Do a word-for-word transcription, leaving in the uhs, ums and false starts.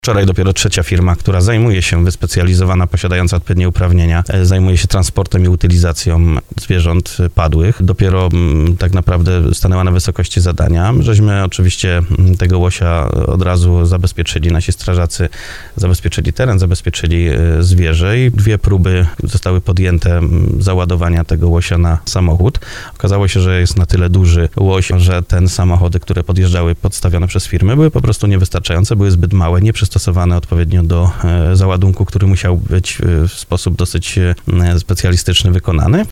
Wczoraj dopiero trzecia firma, która zajmuje się, wyspecjalizowana, posiadająca odpowiednie uprawnienia, zajmuje się transportem i utylizacją zwierząt padłych. Dopiero m, tak naprawdę stanęła na wysokości zadania. Żeśmy oczywiście tego łosia od razu zabezpieczyli. Nasi strażacy zabezpieczyli teren, zabezpieczyli zwierzę i dwie próby zostały podjęte m, załadowania tego łosia na samochód. Okazało się, że jest na tyle duży łoś, że ten samochody, które podjeżdżały podstawione przez firmy, były po prostu niewystarczające, były zbyt małe, nie przystosowane odpowiednio do e, załadunku, który musiał być w sposób dosyć e, specjalistyczny wykonany.